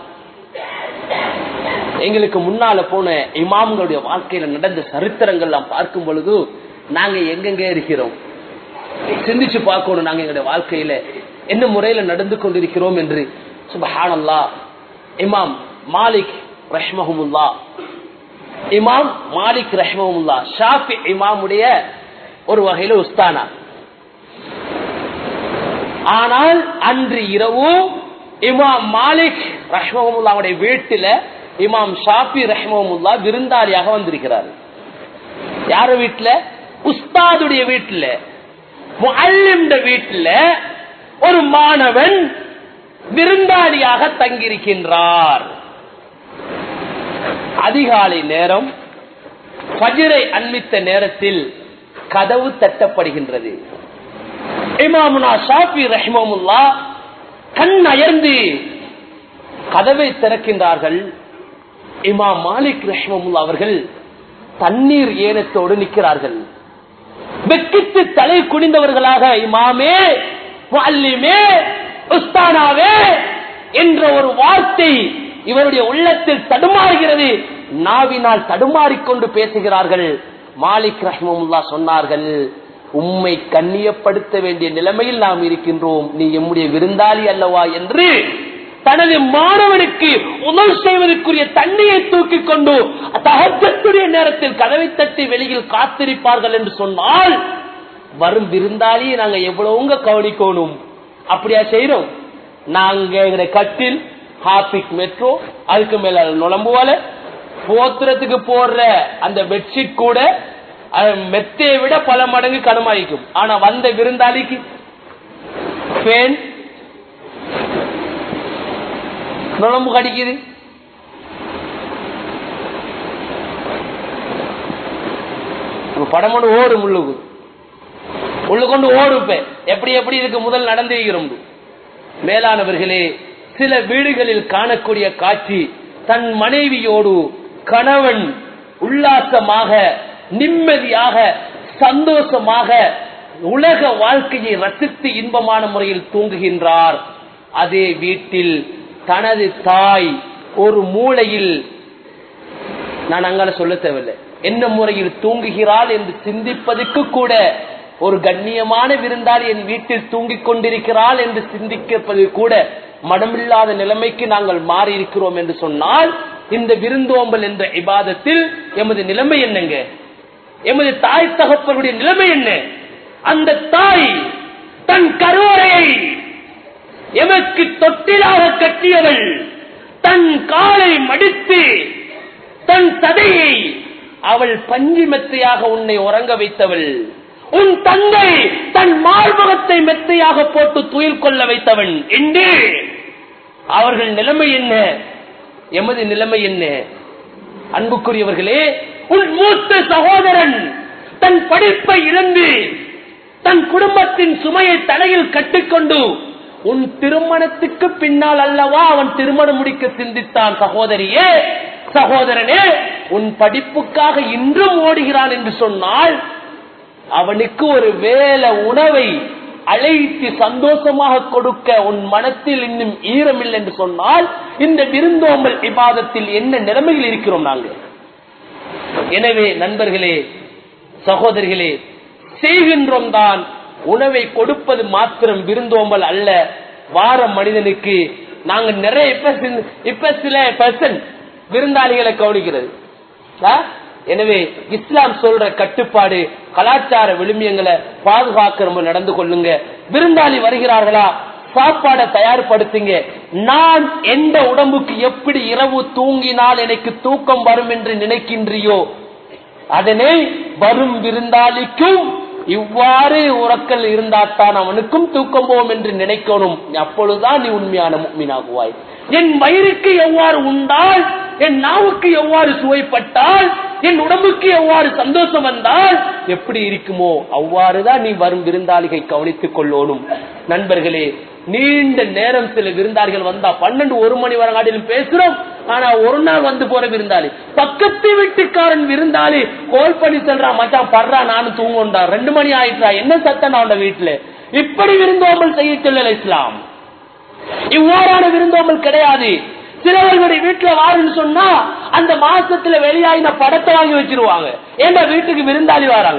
எங்களுக்கு முன்னால போன இமாம்களுடைய வாழ்க்கையில நடந்த சரித்திரங்கள் எல்லாம் பார்க்கும் பொழுது நாங்க எங்கெங்க இருக்கிறோம் சிந்திச்சு பார்க்கணும். நாங்க எங்களுடைய வாழ்க்கையில என்ன முறையில நடந்து கொண்டிருக்கிறோம் என்று. சுப்ஹானல்லாஹ். இமாம் மாலிக் ரஹ்மஹுல்லாஹ், இமாம் மாலிக் ரஹ்மஹுல்லாஹ் ஷாஃபி இமாமுடைய ஒரு வகையில உஸ்தானா. ஆனால் அன்று இரவு இமாம் மாலிக் ரஹ்மஹுல்லாஹ்வுடைய வீட்டில இமாம் ஷாஃபி ரஹ்மஹுல்லாஹ் விருந்தாளியாக வந்திருக்கிறார். யார வீட்டுல? உஸ்தாதுடைய வீட்டுல, முஅல்லிமுடைய வீட்டுல ஒரு மாணவன் விருந்தாளியாக தங்கியிருக்கின்றார். அதிகாலை நேரம், ஃபஜ்ரை அண்மித்த நேரத்தில் கதவு தட்டப்படுகின்றது. இமாமுனா ஷாஃபி ரஹ்மஹுல்லாஹ் கண் அயர்ந்து கதவை திறக்கின்றார்கள். இமாம் மாலிக் ரஹ்மஹுல்லாஹ் அவர்கள் தண்ணீர் ஏனத்தோடு நிற்கிறார்கள். வெக்கிட்டு தலை குனிந்தவர்களாக, இமாமே முஅல்லிமே, உஸ்தானாவே என்ற ஒரு வார்த்தை இவருடைய உள்ளத்தில் தடுமாறுகிறது. நாவினால் தடுமாறிக்கொண்டு பேசுகிறார்கள். மாலிக் ரஹ்மத்துல்லாஹ் சொன்னார்கள், உம்மை கண்ணியப்படுத்த வேண்டிய நிலைமையில் நாம் இருக்கின்றோம், நீ எம்முடைய விருந்தாளி அல்லவா என்று தனது மாணவனுக்கு உணவு செய்வதற்குரிய தண்ணியை தூக்கி கொண்டு தஹஜ்ஜுடைய நேரத்தில் கதவை தட்டி வெளியில் காத்திருப்பார்கள் என்று சொன்னால், வரும் விருந்தாளியை நாங்க எவ்வளவுங்க கவனிக்கணும்? அப்படியா செய்யறோம்? நாங்க கட்டில், ஹாபிக் மெட்ரோ, அதுக்கு மேல நுழம்புவால போத்துறதுக்கு போடுற அந்த பெட்ஷீட் கூட மெத்தையை விட பல மடங்கு கனமாயிக்கும். ஆனா வந்த விருந்தாளிக்கு ஃபேன் நுழம்பு கடிக்குது. படம் கொண்டு ஓடும், உள்ளுக்கு உள்ளு கொண்டு ஓடுப்ப எப்படி எப்படி இதுக்கு முதல் நடந்திருக்கிறோம். மேலானவர்களே, சில வீடுகளில் காணக்கூடிய காட்சி, தன் மனைவியோடு கணவன் உல்லாசமாக நிம்மதியாக சந்தோஷமாக உலக வாழ்க்கையை ரசித்து இன்பமான முறையில் தூங்குகின்றார். அதே வீட்டில் தனது தாய் ஒரு மூலையில், நான் அங்கால சொல்ல தேவையில்லை, என்ன முறையில் தூங்குகிறாள் என்று சிந்திப்பதற்கு கூட, ஒரு கண்ணியமான விருந்தாளி என் வீட்டில் தூங்கிக் கொண்டிருக்கிறாள் என்று சிந்திப்பது கூட மனமில்லாத நிலைமைக்கு நாங்கள் மாறி இருக்கிறோம் என்று சொன்னால், இந்த விருந்தோம்பல் என்ற இபாதத்தில் எமது நிலைமை என்னங்க? எமது தாய் தகப்பனுடைய நிலைமை என்ன? அந்த தாய் தன் கருவறையை எமக்கு தொட்டிலாக கட்டியவள், தன் காலை மடித்து தன் சதையை அவள் பஞ்சு மெத்தையாக உன்னை உறங்க வைத்தவள், உன் தங்கை தன் மார்பகத்தை மெத்தையாக போட்டு துயில் கொள்ள வைத்தவன் என்று அவர்கள் நிலைமை என்ன? எமது நிலைமை என்ன? அன்புக்குரியவர்களே, உன் மூத்த சகோதரன் தன் படிப்பை இழந்து தன் குடும்பத்தின் சுமையை தலையில் கட்டிக்கொண்டு உன் திருமணத்துக்கு பின்னால் அல்லவா அவன் திருமணம் முடிக்க சிந்தித்தான். சகோதரியே, சகோதரனே, உன் படிப்புக்காக இன்றும் ஓடுகிறான் என்று சொன்னால், அவனுக்கு ஒரு வேளை உணவை அழைத்து சந்தோஷமாக கொடுக்க உன் மனத்தில் இன்னும் ஈரமில்லை என்று சொன்னால், இந்த விருந்தோம்பல் இபாதத்தில் என்ன நிலைமையில் இருக்கிறோம் நாங்கள்? எனவே நண்பர்களே, சகோதரிகளே, செய்கின்றோம் தான். உணவை கொடுப்பது மாத்திரம் விருந்தோம்பல் அல்ல. வார மனிதனுக்கு நாங்கள் நிறைய இப்ப சில பெர்சன்ட் விருந்தாளிகளை கவனிக்கிறது. எனவே இஸ்லாம் சொல்ற கட்டுப்பாடு, கலாச்சார விழுமியங்களை பாதுகாக்க நடந்து கொள்ளுங்க. விருந்தாளி வருகிறார்களா, சாப்பாடை தயார்படுத்துங்க. நான் எந்த உடம்புக்கு எப்படி இரவு தூங்கினால் எனக்கு தூக்கம் வரும் என்று நினைக்கின்றியோ, அதனை வரும் விருந்தாளிக்கும் இவ்வாறு உறக்கல் இருந்தால்தான் அவனுக்கும் தூக்கம் போகும் என்று நினைக்கணும். அப்பொழுதுதான் நீ உண்மையான முஃமினாகுவாய். என் வயிறுக்கு எவ்வாறு உண்டால், என் நாவுக்கு எவ்வாறு சுவைப்பட்டால், என் உடம்புக்கு எவ்வாறு சந்தோஷம் வந்தால் எப்படி இருக்குமோ அவ்வாறுதான் நீ வரும் விருந்தாளிகை கவனித்துக் கொள்ளணும். நண்பர்களே, நீண்ட நேரம் சில விருந்தாளிகள் வந்தா பன்னெண்டு ஒரு மணி வரை காட்டிலும் பேசுறோம். ஆனா ஒரு நாள் வந்து போற விருந்தாளி, பக்கத்து வீட்டுக்காரன் விருந்தாளி கோல் பண்ணி செல்றான், மச்சான் படுறா நானும் தூங்குண்டா, ரெண்டு மணி ஆயிட்டா, என்ன சத்தம் அவன் வீட்டுல. இப்படி விருந்தோம்பல் செய்ய சொல்லல இஸ்லாம். இவ்வாறான விருந்தோம்பல் கிடையாது. சிலவர்களுடைய வீட்டுல வாருன்னு சொன்னா அந்த மாசத்துல வெளியாயின படத்தை வாங்கி வச்சிருவாங்க. ஏன்னா வீட்டுக்கு விருந்தாளி வராங்க,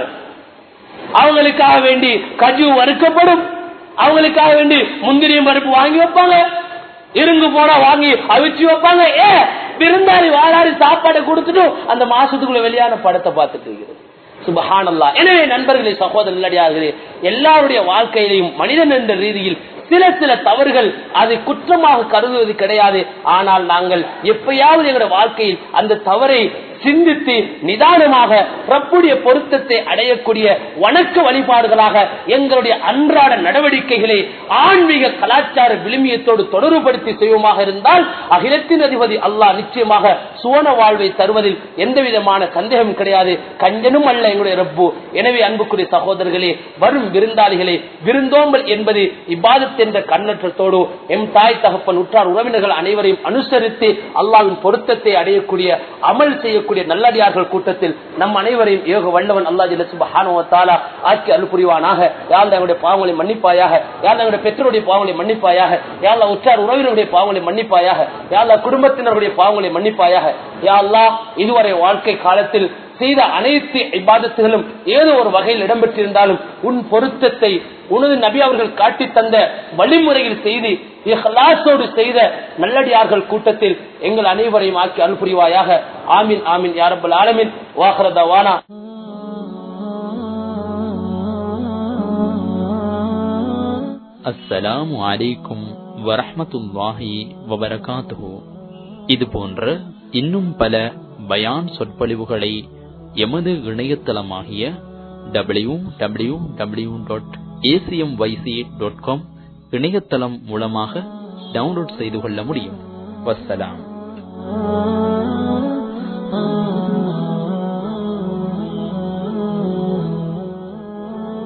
அவங்களுக்காக வேண்டி கஜு வறுக்கப்படும், அவங்களுக்காக வேண்டி முந்திரியும் பருப்பு வாங்கி வைப்பாங்க, இருங்கு போனா வாங்கி அவிச்சு வைப்பாங்க. ஏ விருந்தாளி வாழாடி சாப்பாடை கொடுத்துட்டு அந்த மாசத்துக்குள்ள வெளியான படத்தை பார்த்துட்டு இருக்கிறது. சுபஹானல்லாஹ். எனவே நண்பர்களே, சகோதரர்களே, எல்லாருடைய வாழ்க்கையிலையும் மனிதன் என்ற ரீதியில் சில சில தவறுகள் அது குற்றமாக கருதுவது கிடையாது. ஆனால் நாங்கள் எப்பயாவது எங்களுடைய வாழ்க்கையில் அந்த தவறை சிந்தித்து நிதானமாக ரப்புடைய பொருத்தத்தை அடையக்கூடிய வணக்க வழிபாடுகளாக எங்களுடைய அன்றாட நடவடிக்கைகளை ஆன்மீக கலாச்சார விழுமியத்தோடு தொடர்புபடுத்தி செய்வோமாக இருந்தால் அகிலத்தின் அதிபதி அல்லாஹ் நிச்சயமாக சுவன வாழ்வை தருவதில் எந்த விதமான சந்தேகம் கிடையாது. கஞ்சனும் அல்ல எங்களுடைய ரப்பு. எனவே அன்புக்குரிய சகோதரர்களே, வரும் விருந்தாளிகளே, விருந்தோம்பல் என்பது இபாதத் என்ற கண்ணற்றத்தோடு எம் தாய் தகப்பன் உற்றார் உறவினர்கள் அனைவரையும் அனுசரித்து அல்லாஹ்வின் பொருத்தத்தை அடையக்கூடிய அமல் செய்ய செய்யக்கூடிய நல்லடியார்கள் கூட்டத்தில் நம் அனைவரையும் ஏக வல்லவன் அல்லாஹ் ஜல்ல சுப்ஹானஹு வ தஆலா ஆக்கி அருள் புரிவானாக. யா அல்லாஹ் எங்களுடைய பாவங்களை மன்னிப்பாயாக. யா அல்லாஹ் எங்களுடைய பெற்றோருடைய பாவங்களை மன்னிப்பாயாக. யா அல்லாஹ் உற்றார் உறவினருடைய பாவங்களை மன்னிப்பாயாக. யா அல்லாஹ் குடும்பத்தினருடைய பாவங்களை மன்னிப்பாயாக. யா அல்லாஹ் இதுவரை வாழ்க்கை காலத்தில் செய்த அனைத்து இபாதத்துகளும் ஏதோ ஒரு வகையில் இடம்பெற்றிருந்தாலும் உன் பொருத்தத்தை உனது நபி அவர்கள் காட்டி தந்த வழிமுறையில் செய்து இஹ்லாஸோடு செய்த நல்லடியார்கள் கூட்டத்தில் எங்கள் அனைவரையும் ஆக்கி அருள் புரிவாயாக. ஆமீன் ஆமீன் யா ரப்பல் ஆலமீன். வாஹிரு தவானா அஸ்ஸலாமு அலைக்கும் வரஹ்மத்துல்லாஹி வபரகாத்துஹு. இது போன்ற இன்னும் பல பயான் சொற்பொழிவுகளை எமது இணையதளமாகிய W W W dot ACM YC dot com இணையதளம் மூலமாக டவுன்லோட் செய்து கொள்ள முடியும். வஸ்ஸலாம்.